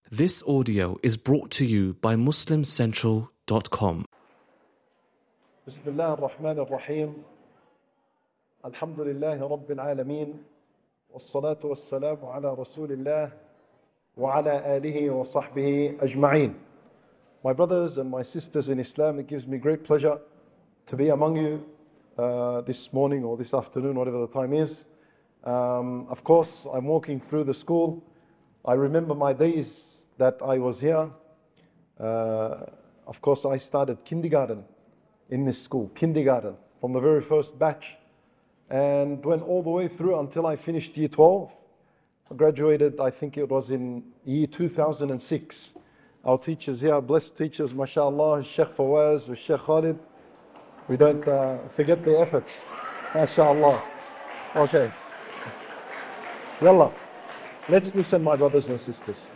This audio is brought to you by MuslimCentral.com. بسم الله الرحمن الرحيم الحمد لله رب العالمين والصلاة والسلام على رسول الله وعلى آله وصحبه أجمعين. My brothers and my sisters in Islam, it gives me great pleasure to be among you this morning or this afternoon, whatever the time is. Of course, I'm walking through the school. I remember my days that I was here. Of course, I started kindergarten in this school, kindergarten, from the very first batch, and went all the way through until I finished year 12. I graduated, I think it was in year 2006. Our teachers here, blessed teachers, mashallah, Sheikh Fawaz, Sheikh Khalid. We don't forget their efforts, mashallah. Okay. Yallah, let's listen, my brothers and sisters.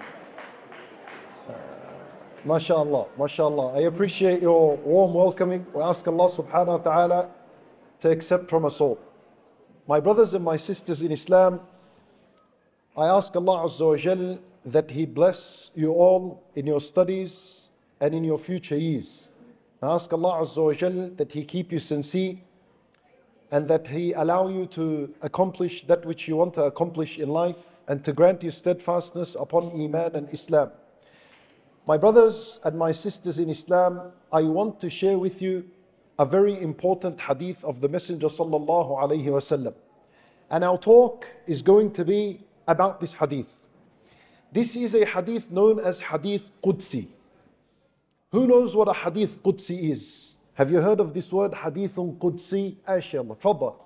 MashaAllah, MashaAllah. I appreciate your warm welcoming. We ask Allah subhanahu wa ta'ala to accept from us all. My brothers and my sisters in Islam, I ask Allah Azza wa Jal that He bless you all in your studies and in your future years. I ask Allah Azza wa Jal that He keep you sincere and that He allow you to accomplish that which you want to accomplish in life and to grant you steadfastness upon Iman and Islam. My brothers and my sisters in Islam, I want to share with you a very important hadith of the Messenger sallallahu alaihi wasallam. And our talk is going to be about this hadith. This is a hadith known as Hadith Qudsi. Who knows what a Hadith Qudsi is? Have you heard of this word, Hadithun Qudsi? Asha'Allah, Fadda.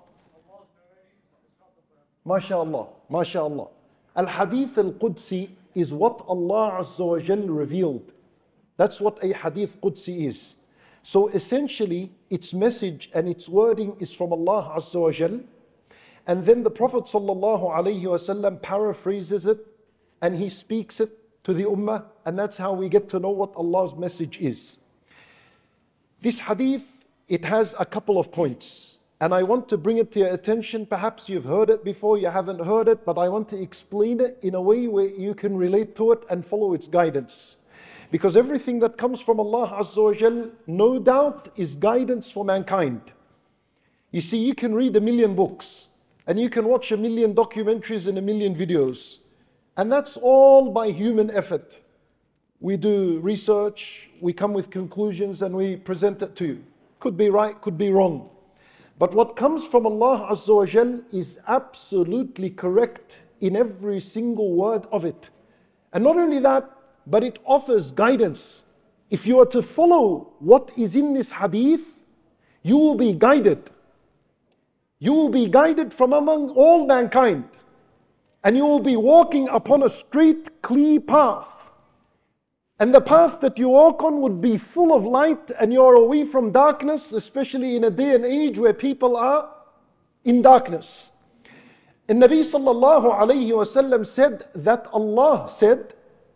MashaAllah, MashaAllah. Al-Hadith al-Qudsi is what Allah Azza wa Jal revealed. That's what a Hadith Qudsi is. So essentially, its message and its wording is from Allah Azza wa Jal. And then the Prophet Sallallahu Alaihi Wasallam paraphrases it and he speaks it to the Ummah. And that's how we get to know what Allah's message is. This hadith, it has a couple of points. And I want to bring it to your attention. Perhaps you've heard it before, you haven't heard it, but I want to explain it in a way where you can relate to it and follow its guidance. Because everything that comes from Allah Azza wa Jal, no doubt, is guidance for mankind. You see, you can read 1,000,000 books, and you can watch 1,000,000 documentaries and 1,000,000 videos. And that's all by human effort. We do research, we come with conclusions, and we present it to you. Could be right, could be wrong. But what comes from Allah Azza wa Jal is absolutely correct in every single word of it. And not only that, but it offers guidance. If you are to follow what is in this hadith, you will be guided. You will be guided from among all mankind. And you will be walking upon a straight, clear path. And the path that you walk on would be full of light, and you are away from darkness, especially in a day and age where people are in darkness. And Nabi sallallahu alayhi wasallam said that Allah said,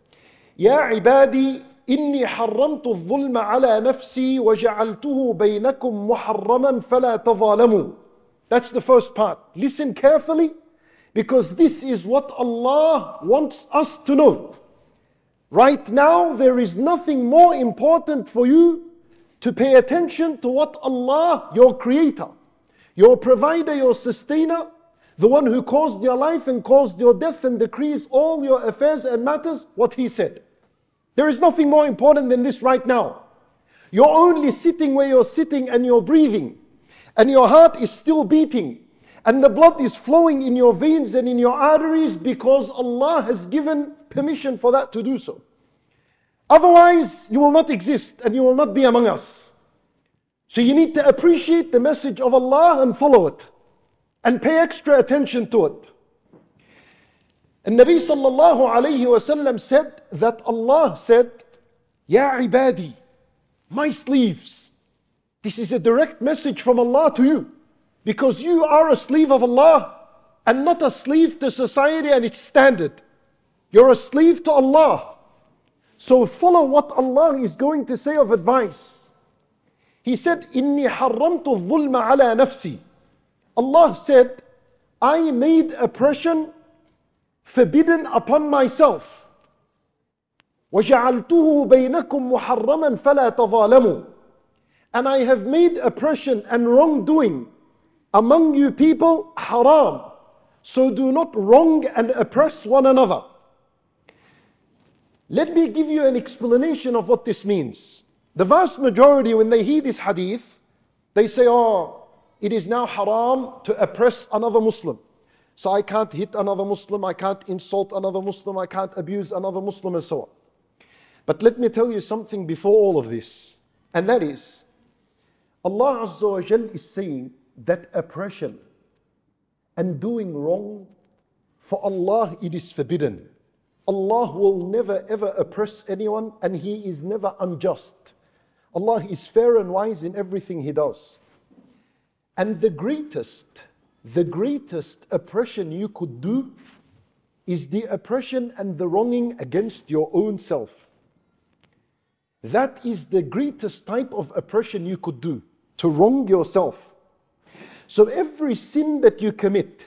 Ya ibadi, inni harramtu al-dhulma ala nafsi wa ja'altuhu baynakum muharraman fala tadhalamu. That's the first part. Listen carefully, because this is what Allah wants us to know. Right now, there is nothing more important for you to pay attention to what Allah, your creator, your provider, your sustainer, the one who caused your life and caused your death and decrees all your affairs and matters, what He said. There is nothing more important than this right now. You're only sitting where you're sitting and you're breathing, and your heart is still beating, and the blood is flowing in your veins and in your arteries because Allah has given permission for that to do so. Otherwise, you will not exist and you will not be among us. So you need to appreciate the message of Allah and follow it. And pay extra attention to it. And Nabi sallallahu alayhi wasallam said that Allah said, Ya ibadi, my slaves. This is a direct message from Allah to you. Because you are a slave of Allah and not a slave to society and its standard. You're a slave to Allah. So follow what Allah is going to say of advice. He said, Inni harramtu al-dhulma ala nafsi. Allah said, I made oppression forbidden upon myself. وَجَعَلْتُهُ بَيْنَكُمْ مُحَرَّمًا فَلَا تَظَالَمُوا. And I have made oppression and wrongdoing among you people haram. So do not wrong and oppress one another. Let me give you an explanation of what this means. The vast majority, when they hear this hadith, they say, oh, it is now haram to oppress another Muslim. So I can't hit another Muslim, I can't insult another Muslim, I can't abuse another Muslim, and so on. But let me tell you something before all of this. And that is, Allah Azza wa Jal is saying that oppression and doing wrong, for Allah it is forbidden. Allah will never ever oppress anyone, and He is never unjust. Allah is fair and wise in everything He does. And the greatest oppression you could do is the oppression and the wronging against your own self. That is the greatest type of oppression you could do, to wrong yourself. So every sin that you commit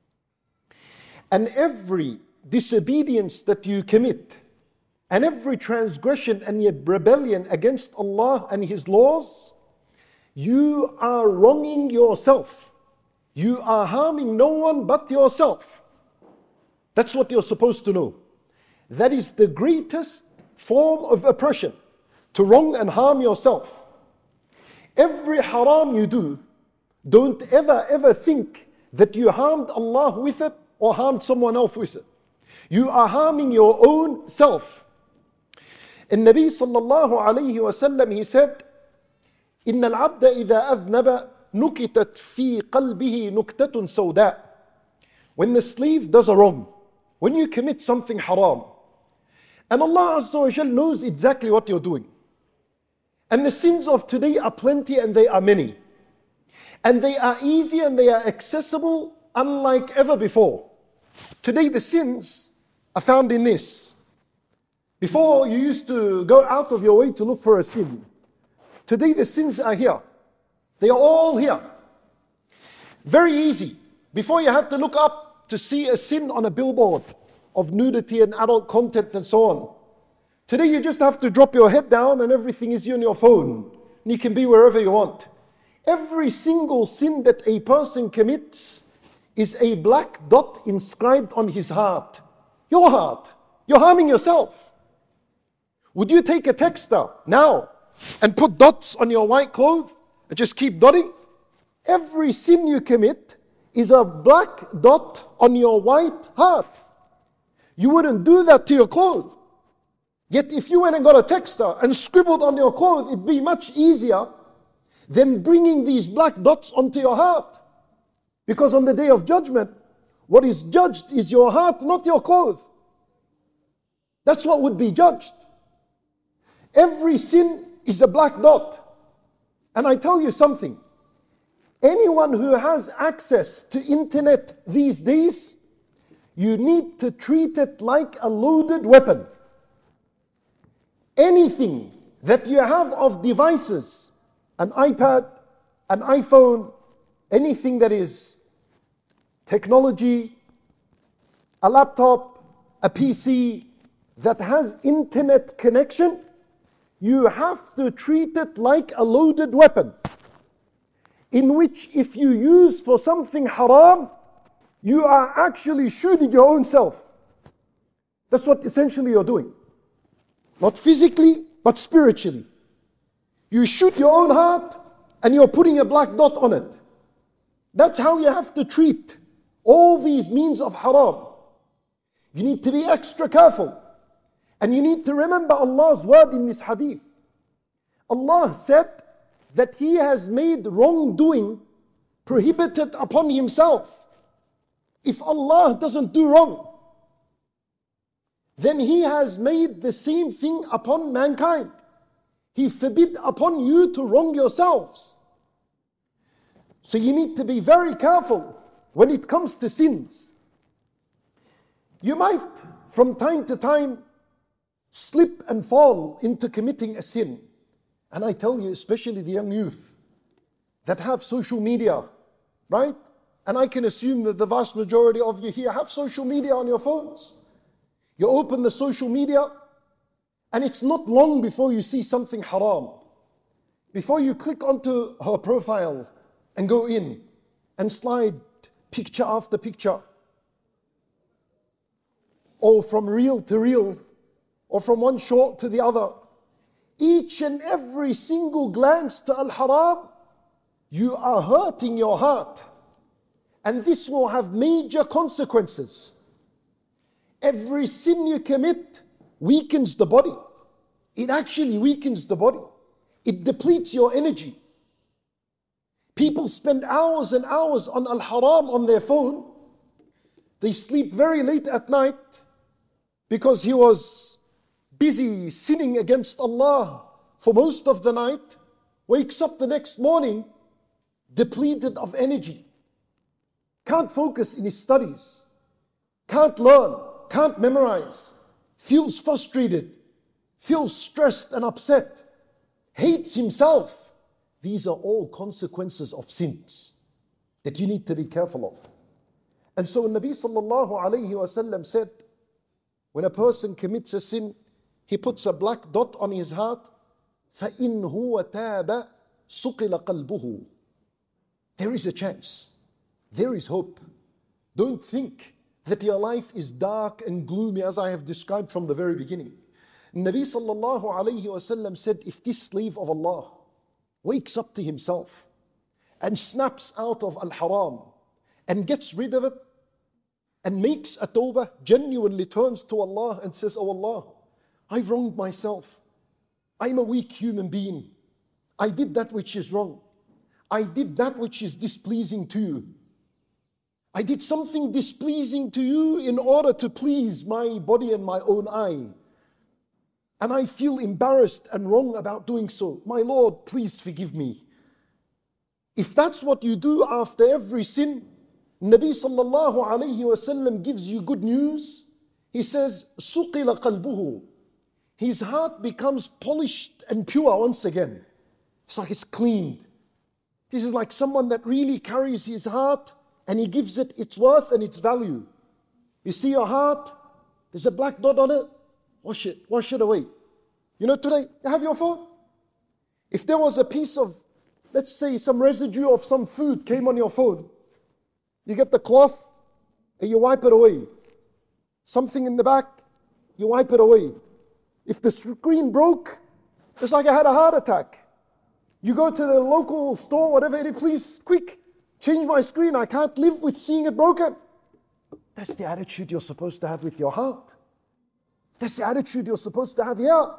and every disobedience that you commit and every transgression and rebellion against Allah and His laws, you are wronging yourself. You are harming no one but yourself. That's what you're supposed to know. That is the greatest form of oppression, to wrong and harm yourself. Every haram you do, don't ever think that you harmed Allah with it or harmed someone else with it. You are harming your own self. And Nabi sallallahu alayhi wa sallam, he said, إن العبد إذا أذنب نكتت في قلبه نكتة سوداء. When the slave does a wrong, when you commit something haram, and Allah Azza wa Jal knows exactly what you're doing. And the sins of today are plenty and they are many. And they are easy and they are accessible unlike ever before. Today the sins are found in this. Before you used to go out of your way to look for a sin. Today the sins are here. They are all here. Very easy. Before you had to look up to see a sin on a billboard of nudity and adult content and so on. Today you just have to drop your head down and everything is on your phone. And you can be wherever you want. Every single sin that a person commits is a black dot inscribed on his heart. Your heart. You're harming yourself. Would you take a texter now and put dots on your white clothes and just keep dotting? Every sin you commit is a black dot on your white heart. You wouldn't do that to your clothes. Yet if you went and got a texter and scribbled on your clothes, it'd be much easier than bringing these black dots onto your heart. Because on the day of judgment, what is judged is your heart, not your clothes. That's what would be judged. Every sin is a black dot. And I tell you something, anyone who has access to internet these days, you need to treat it like a loaded weapon. Anything that you have of devices, an iPad, an iPhone, anything that is technology, a laptop, a PC that has internet connection, you have to treat it like a loaded weapon, in which if you use for something haram, you are actually shooting your own self. That's what essentially you're doing. Not physically, but spiritually. You shoot your own heart and you're putting a black dot on it. That's how you have to treat all these means of haram. You need to be extra careful. And you need to remember Allah's word in this hadith. Allah said that He has made wrongdoing prohibited upon Himself. If Allah doesn't do wrong, then He has made the same thing upon mankind. He forbid upon you to wrong yourselves. So you need to be very careful when it comes to sins. You might, from time to time, slip and fall into committing a sin. And I tell you, especially the young youth that have social media, right? And I can assume that the vast majority of you here have social media on your phones. You open the social media And it's not long before you see something haram. Before you click onto her profile and go in and slide picture after picture, or from reel to reel, or from one short to the other, each and every single glance to al-haram, you are hurting your heart. And this will have major consequences. Every sin you commit weakens the body. It actually weakens the body. It depletes your energy. People spend hours and hours on al-haram on their phone. They sleep very late at night because he was busy sinning against Allah for most of the night, wakes up the next morning depleted of energy, can't focus in his studies, can't learn, can't memorize, feels frustrated, feels stressed and upset, hates himself. These are all consequences of sins that you need to be careful of. And so Nabi sallallahu alayhi wasallam said, when a person commits a sin, he puts a black dot on his heart, فَإِنْ هُوَ تَابَ سُقِلَ قَلْبُهُ. There is a chance. There is hope. Don't think that your life is dark and gloomy as I have described from the very beginning. Nabi sallallahu alayhi wasallam said, if this slave of Allah wakes up to himself and snaps out of al-haram and gets rid of it and makes a tawbah, genuinely turns to Allah and says, oh Allah, I've wronged myself. I'm a weak human being. I did that which is wrong. I did that which is displeasing to you. I did something displeasing to you in order to please my body and my own eye. And I feel embarrassed and wrong about doing so. My Lord, please forgive me. If that's what you do after every sin, Nabi sallallahu alayhi wasallam gives you good news. He says, سُقِلَ قَلْبُهُ. His heart becomes polished and pure once again. It's like it's cleaned. This is like someone that really carries his heart and he gives it its worth and its value. You see your heart, there's a black dot on it, wash it away. You know, today, you have your phone. If there was a piece of, let's say, some residue of some food came on your phone, you get the cloth and you wipe it away. Something in the back, you wipe it away. If the screen broke, it's like I had a heart attack. You go to the local store, whatever it is, please, quick, change my screen. I can't live with seeing it broken. That's the attitude you're supposed to have with your heart. That's the attitude you're supposed to have here.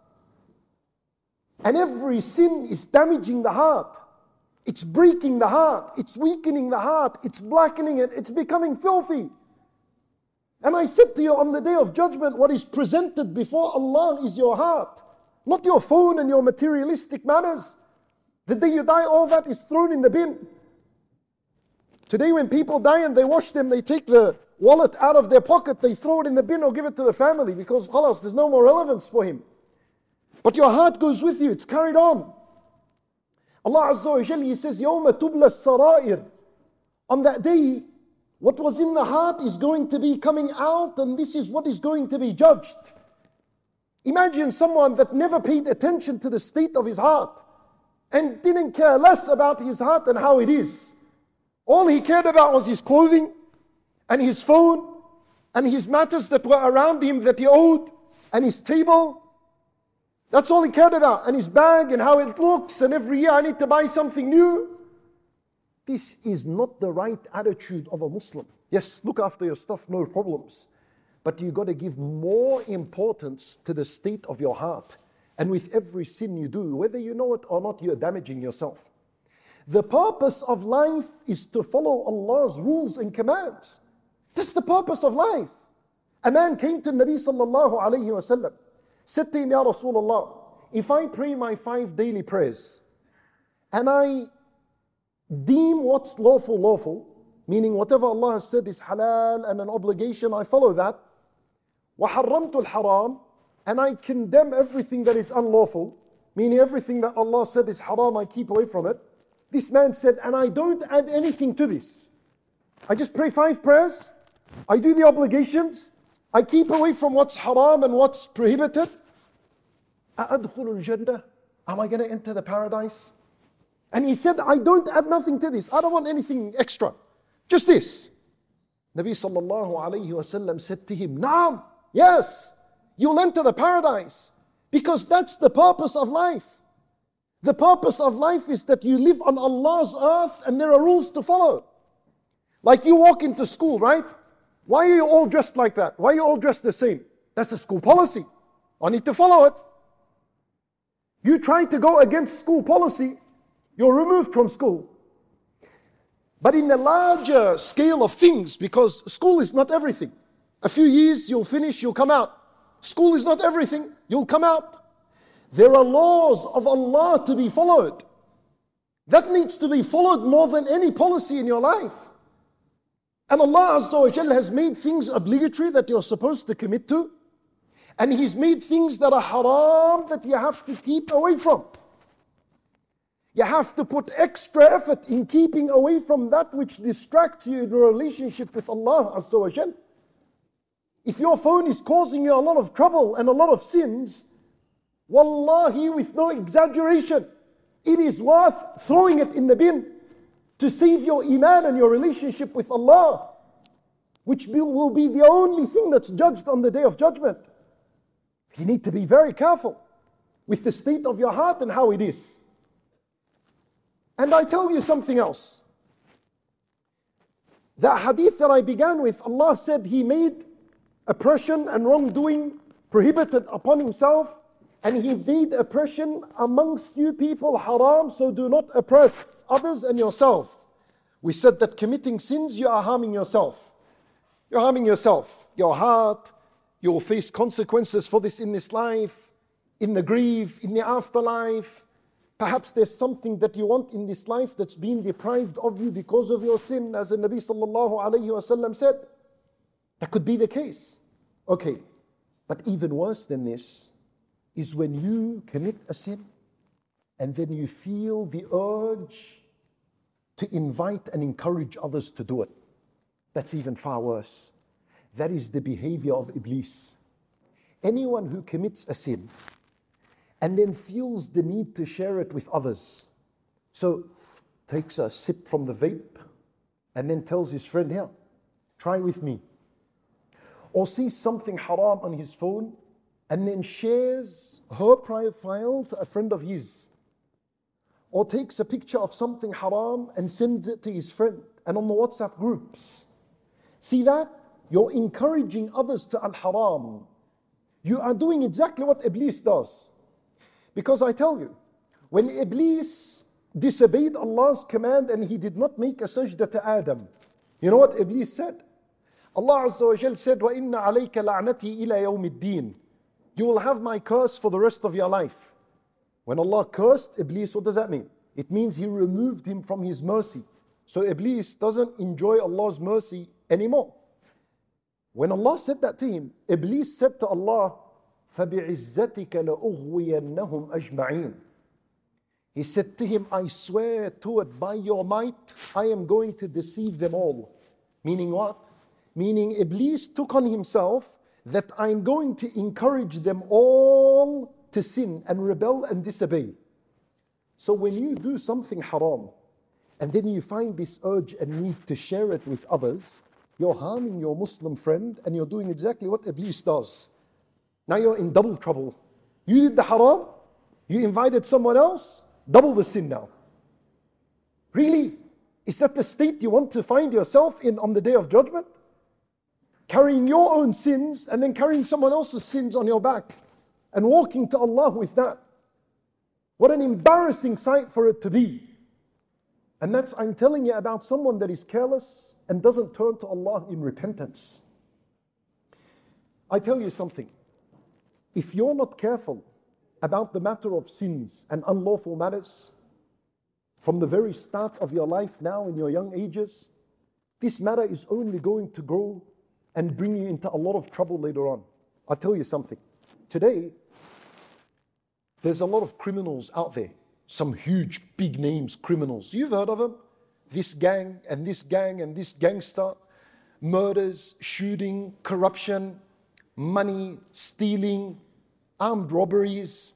And every sin is damaging the heart. It's breaking the heart. It's weakening the heart. It's blackening it. It's becoming filthy. And I said to you on the day of judgment, what is presented before Allah is your heart, not your phone and your materialistic matters. The day you die, all that is thrown in the bin. Today when people die and they wash them, they take the wallet out of their pocket, they throw it in the bin or give it to the family because khalas, there's no more relevance for him. But your heart goes with you, it's carried on. Allah Azza wa Jalla, He says, يَوْمَ تُبْلَى السَّرَائِرِ. On that day, what was in the heart is going to be coming out, and this is what is going to be judged. Imagine someone that never paid attention to the state of his heart and didn't care less about his heart and how it is. All he cared about was his clothing and his phone and his matters that were around him that he owed and his table. That's all he cared about. And his bag and how it looks, and every year I need to buy something new. This is not the right attitude of a Muslim. Yes, look after your stuff, no problems. But you got to give more importance to the state of your heart. And with every sin you do, whether you know it or not, you're damaging yourself. The purpose of life is to follow Allah's rules and commands. That's the purpose of life. A man came to Nabi sallallahu alayhi wa sallam, said to him, Ya Rasulullah, if I pray my 5 daily prayers, and I deem what's lawful, meaning whatever Allah has said is halal and an obligation, I follow that. وَحَرَّمْتُ الْحَرَامِ, and I condemn everything that is unlawful, meaning everything that Allah said is haram, I keep away from it. This man said, and I don't add anything to this. I just pray 5 prayers, I do the obligations, I keep away from what's haram and what's prohibited, أَأَدْخُلُ الْجَنَّةِ? Am I going to enter the paradise? And he said, I don't add nothing to this. I don't want anything extra. Just this. Nabi sallallahu alayhi wasallam said to him, Naam, yes, you'll enter the paradise. Because that's the purpose of life. The purpose of life is that you live on Allah's earth and there are rules to follow. Like you walk into school, right? Why are you all dressed like that? Why are you all dressed the same? That's a school policy. I need to follow it. You try to go against school policy, you're removed from school. But in the larger scale of things, because school is not everything. A few years, you'll finish, you'll come out. School is not everything, you'll come out. There are laws of Allah to be followed. That needs to be followed more than any policy in your life. And Allah Azza wa Jalla has made things obligatory that you're supposed to commit to. And He's made things that are haram that you have to keep away from. You have to put extra effort in keeping away from that which distracts you in your relationship with Allah Azza wa Jalla. If your phone is causing you a lot of trouble and a lot of sins, wallahi, with no exaggeration, it is worth throwing it in the bin to save your iman and your relationship with Allah, which will be the only thing that's judged on the Day of Judgment. You need to be very careful with the state of your heart and how it is. And I tell you something else. The hadith that I began with, Allah said He made oppression and wrongdoing prohibited upon Himself, and He made oppression amongst you people haram, so do not oppress others and yourself. We said that committing sins, you are harming yourself. You're harming yourself, your heart. You will face consequences for this in this life, in the grave, in the afterlife. Perhaps there's something that you want in this life that's been deprived of you because of your sin, as the Nabi sallallahu alayhi wasallam said. That could be the case. Okay, but even worse than this is when you commit a sin and then you feel the urge to invite and encourage others to do it. That's even far worse. That is the behavior of Iblis. Anyone who commits a sin and then feels the need to share it with others, so takes a sip from the vape and then tells his friend, here, try with me. Or sees something haram on his phone and then shares her profile to a friend of his. Or takes a picture of something haram and sends it to his friend and on the WhatsApp groups. See that? You're encouraging others to al-haram. You are doing exactly what Iblis does. Because I tell you, when Iblis disobeyed Allah's command and he did not make a sajda to Adam, you know what Iblis said? Allah Azza wa Jal said, وَإِنَّ عَلَيْكَ لَعْنَتِي إِلَى يَوْمِ الدِّينِ. You will have my curse for the rest of your life. When Allah cursed Iblis, what does that mean? It means He removed him from His mercy. So Iblis doesn't enjoy Allah's mercy anymore. When Allah said that to him, Iblis said to Allah, فَبِعِزَّتِكَ لَأُغْوِيَنَّهُمْ أَجْمَعِينَ. He said to him, I swear to it, by your might, I am going to deceive them all. Meaning what? Meaning Iblis took on himself that I'm going to encourage them all to sin and rebel and disobey. So when you do something haram, and then you find this urge and need to share it with others, you're harming your Muslim friend and you're doing exactly what Iblis does. Now you're in double trouble. You did the haram, you invited someone else, double the sin now. Really? Is that the state you want to find yourself in on the Day of Judgment? Carrying your own sins and then carrying someone else's sins on your back and walking to Allah with that. What an embarrassing sight for it to be. And that's, I'm telling you about someone that is careless and doesn't turn to Allah in repentance. I tell you something. If you're not careful about the matter of sins and unlawful matters, from the very start of your life now in your young ages, this matter is only going to grow and bring you into a lot of trouble later on. I'll tell you something. Today, there's a lot of criminals out there. Some huge, big names, criminals. You've heard of them. This gang and this gang and this gangster. Murders, shooting, corruption, money, stealing, armed robberies.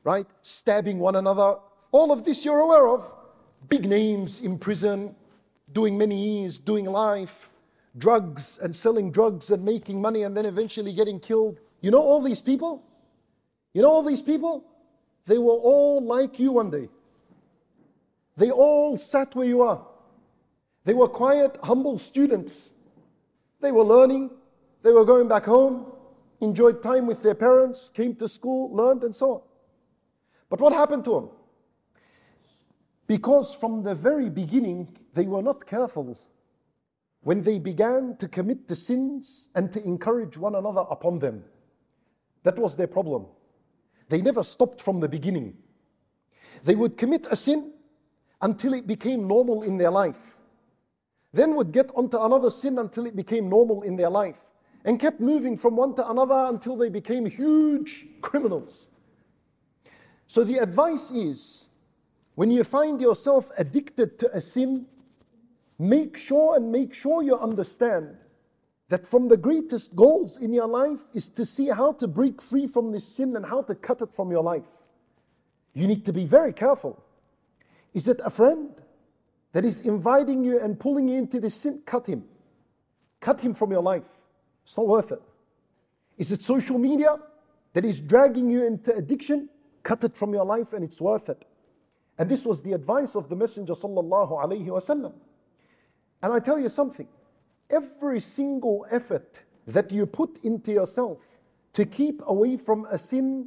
right? Stabbing one another. All of this you're aware of. Big names in prison, doing many years, doing life, drugs and selling drugs and making money and then eventually getting killed. You know all these people? You know all these people? They were all like you one day. They all sat where you are. They were quiet, humble students. They were learning. They were going back home, enjoyed time with their parents, came to school, learned and so on. But what happened to them? Because from the very beginning, they were not careful when they began to commit the sins and to encourage one another upon them. That was their problem. They never stopped from the beginning. They would commit a sin until it became normal in their life. Then would get onto another sin until it became normal in their life. And kept moving from one to another until they became huge criminals. So the advice is, when you find yourself addicted to a sin, make sure you understand that from the greatest goals in your life is to see how to break free from this sin and how to cut it from your life. You need to be very careful. Is it a friend that is inviting you and pulling you into this sin? Cut him. Cut him from your life. It's not worth it. Is it social media that is dragging you into addiction? Cut it from your life and it's worth it. And this was the advice of the Messenger sallallahu alaihi wasallam. And I tell you something, every single effort that you put into yourself to keep away from a sin,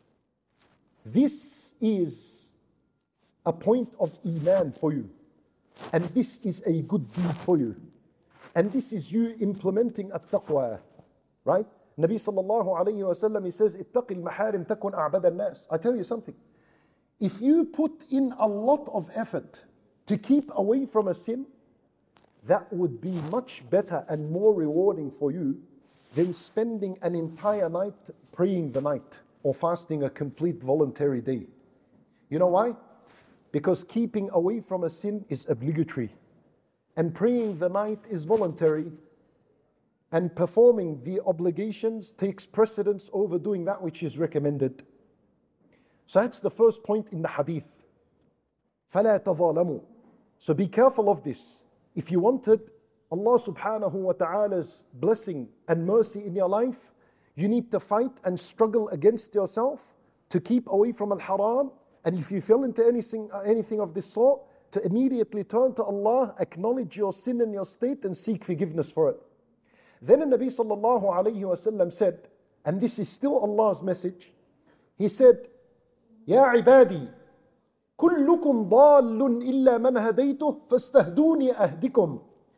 this is a point of iman for you. And this is a good deed for you. And this is you implementing at-taqwa, right? Nabi sallallahu alayhi wa sallam, he says, ittaqi al-maharim takun a'bad al-nas. I tell you something. If you put in a lot of effort to keep away from a sin, that would be much better and more rewarding for you than spending an entire night praying the night or fasting a complete voluntary day. You know why? Because keeping away from a sin is obligatory. And praying the night is voluntary, and performing the obligations takes precedence over doing that which is recommended. So that's the first point in the hadith. فَلَا تَظَالَمُوا. So be careful of this. If you wanted Allah subhanahu wa ta'ala's blessing and mercy in your life, you need to fight and struggle against yourself to keep away from al-haram. And if you fell into anything of this sort, to immediately turn to Allah, acknowledge your sin and your state and seek forgiveness for it. Then the Nabi sallallahu alayhi wa sallam said, and this is still Allah's message, he said, يا عبادي كلكم ضال إلا من هديته فاستهدوني أهدكم.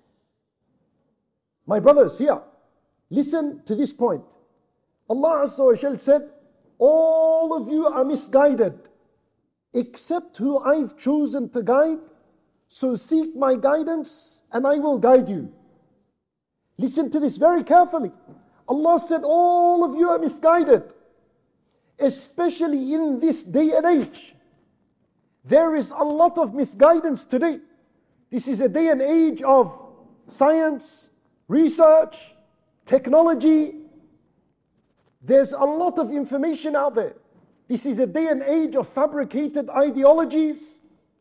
My brothers, here, listen to this point. Allah Azza wa Jal said, all of you are misguided except who I've chosen to guide, so seek my guidance and I will guide you. Listen to this very carefully. Allah said, all of you are misguided, especially in this day and age. There is a lot of misguidance today. This is a day and age of science, research, technology. There's a lot of information out there. This is a day and age of fabricated ideologies,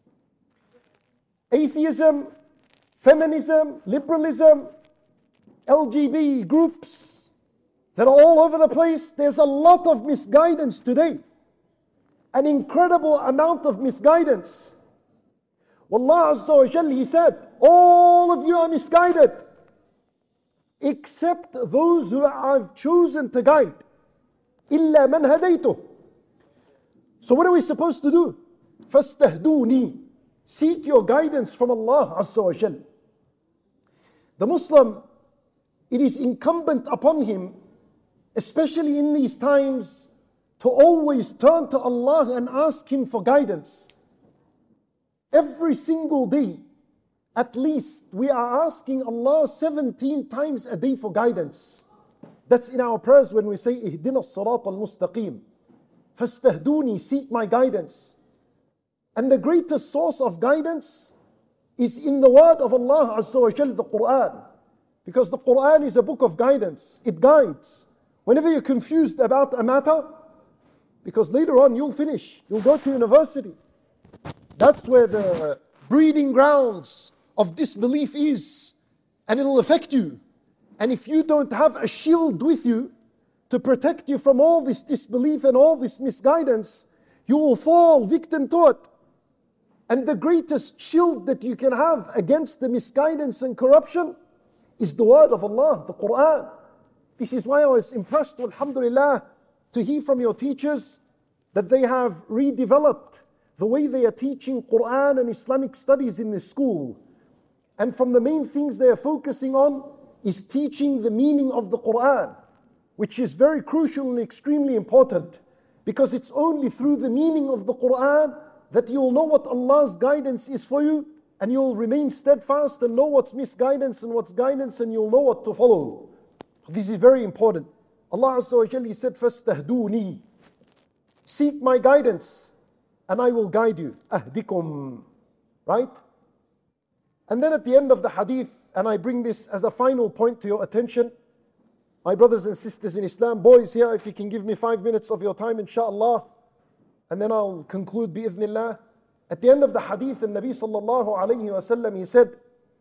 atheism, feminism, liberalism, LGBT groups that are all over the place. There's a lot of misguidance today. An incredible amount of misguidance. Wallah Azza wa Jal, He said, all of you are misguided except those who I've chosen to guide. إِلَّا مَنْ هَدَيْتُهُ. So what are we supposed to do? فَاسْتَهْدُونِي. Seek your guidance from Allah Azza wa Jal. The Muslim, it is incumbent upon him, especially in these times, to always turn to Allah and ask Him for guidance. Every single day, at least, we are asking Allah 17 times a day for guidance. That's in our prayers when we say, اهدنا الصراط المستقيم. فاستهدوني, seek my guidance. And the greatest source of guidance is in the word of Allah Azza wa Jal, the Quran. Because the Quran is a book of guidance. It guides. Whenever you're confused about a matter, Because later on you'll finish, you'll go to university. That's where the breeding grounds of disbelief is, and it'll affect you. And if you don't have a shield with you to protect you from all this disbelief and all this misguidance, you will fall victim to it. And the greatest shield that you can have against the misguidance and corruption is the word of Allah, the Quran. This is why I was impressed, alhamdulillah, to hear from your teachers that they have redeveloped the way they are teaching Quran and Islamic studies in the school. And from the main things they are focusing on is teaching the meaning of the Quran, which is very crucial and extremely important, because it's only through the meaning of the Quran that you'll know what Allah's guidance is for you, and you'll remain steadfast and know what's misguidance and what's guidance, and you'll know what to follow. This is very important. Allah Azza wa Jalla, He said, فَاسْتَهْدُونِي, seek my guidance and I will guide you. أَهْدِكُمْ, right? And then at the end of the hadith, and I bring this as a final point to your attention, my brothers and sisters in Islam, boys here, if you can give me 5 minutes of your time, inshallah, and then I'll conclude bi'idhnillah. At the end of the hadith, the Nabi sallallahu alayhi wa sallam, he said,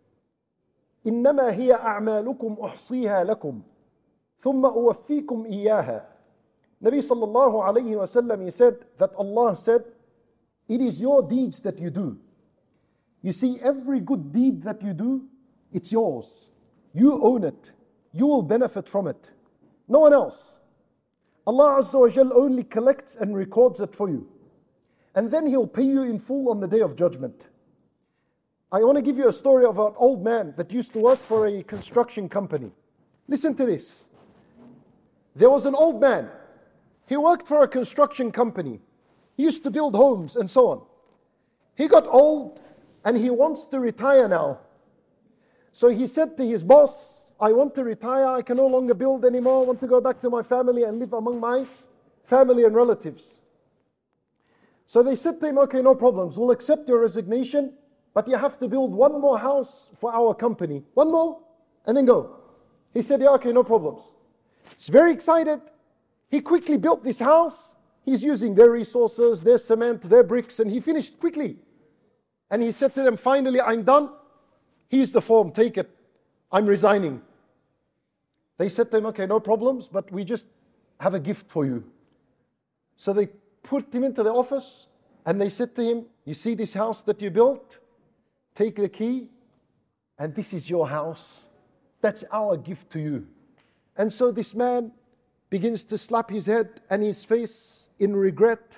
إِنَّمَا هِيَ أَعْمَالُكُمْ أُحْصِيهَا لَكُمْ ثُمَّ أُوَفِّيكُمْ إِيَّاهَا. Nabi sallallahu alayhi wa sallam, he said that Allah said, it is your deeds that you do. You see, every good deed that you do, it's yours. You own it. You will benefit from it. No one else. Allah Azza wa Jal only collects and records it for you. And then He'll pay you in full on the Day of Judgment. I want to give you a story of an old man that used to work for a construction company. Listen to this. There was an old man. He worked for a construction company. He used to build homes and so on. He got old and he wants to retire now. So he said to his boss, I want to retire, I can no longer build anymore, I want to go back to my family and live among my family and relatives. So they said to him, okay, no problems, we'll accept your resignation, but you have to build one more house for our company. One more, and then go. He said, yeah, okay, no problems. He's very excited. He quickly built this house. He's using their resources, their cement, their bricks, and he finished quickly. And he said to them, finally, I'm done. Here's the form, take it. I'm resigning. They said to him, okay, no problems, but we just have a gift for you. So they put him into the office and they said to him, you see this house that you built? Take the key and this is your house. That's our gift to you. And so this man begins to slap his head and his face in regret.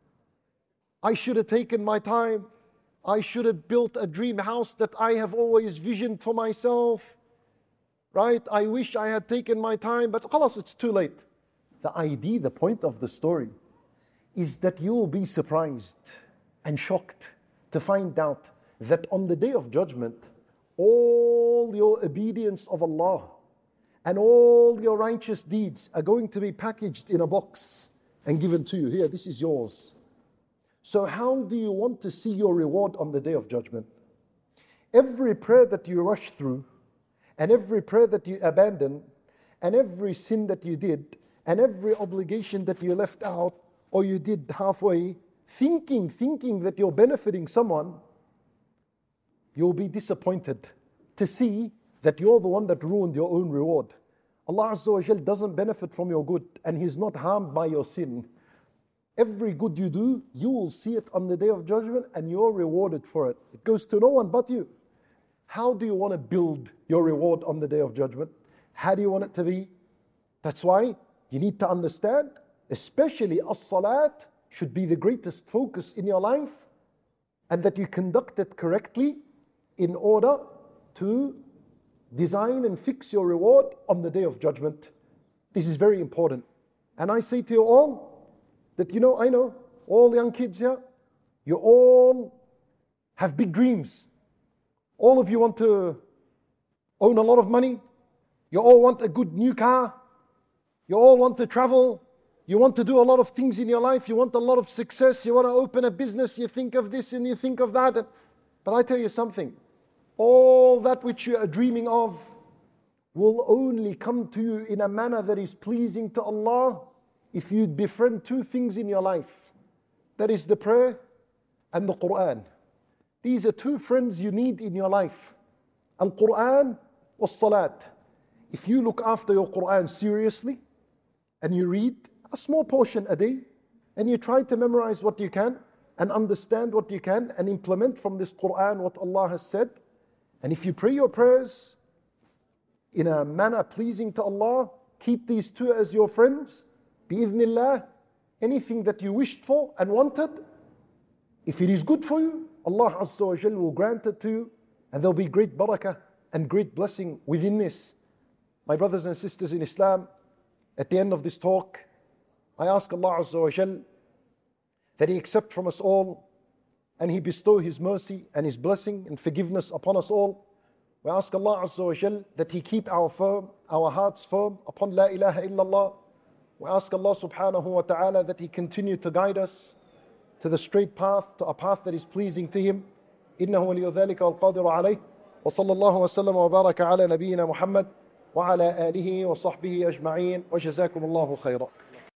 I should have taken my time. I should have built a dream house that I have always visioned for myself. Right? I wish I had taken my time, but khalas, it's too late. The idea, the point of the story is that you will be surprised and shocked to find out that on the Day of Judgment, all your obedience of Allah and all your righteous deeds are going to be packaged in a box and given to you. Here, this is yours. So how do you want to see your reward on the Day of Judgment? Every prayer that you rush through, and every prayer that you abandon, and every sin that you did, and every obligation that you left out, or you did halfway, thinking that you're benefiting someone, you'll be disappointed to see that you're the one that ruined your own reward. Allah Azza wa Jal doesn't benefit from your good, and He's not harmed by your sin. Every good you do, you will see it on the Day of Judgment, and you're rewarded for it. It goes to no one but you. How do you want to build your reward on the Day of Judgment? How do you want it to be? That's why you need to understand, especially as-salat should be the greatest focus in your life, and that you conduct it correctly in order to design and fix your reward on the Day of Judgment. This is very important. And I say to you all, that I know, all young kids here, you all have big dreams. All of you want to own a lot of money. You all want a good new car. You all want to travel. You want to do a lot of things in your life. You want a lot of success. You want to open a business. You think of this and you think of that. But I tell you something, all that which you are dreaming of will only come to you in a manner that is pleasing to Allah if you'd befriend two things in your life, that is the prayer and the Quran. These are two friends you need in your life. Al-Quran was Salat. If you look after your Quran seriously and you read a small portion a day and you try to memorize what you can and understand what you can and implement from this Quran what Allah has said, and if you pray your prayers in a manner pleasing to Allah, keep these two as your friends, bi'idhnillah, anything that you wished for and wanted, if it is good for you, Allah Azza wa Jal will grant it to you, and there'll be great barakah and great blessing within this. My brothers and sisters in Islam, at the end of this talk, I ask Allah Azza wa Jal that He accept from us all and He bestow His mercy and His blessing and forgiveness upon us all. We ask Allah Azza wa Jal that He keep our hearts firm upon La ilaha illallah. We ask Allah subhanahu wa ta'ala that He continue to guide us to the straight path, to a path that is pleasing to Him. إنه ولي ذلك والقادر عليه وصلى الله وسلم وبارك على نبينا محمد وعلى آله وصحبه أجمعين وجزاكم الله خيرا.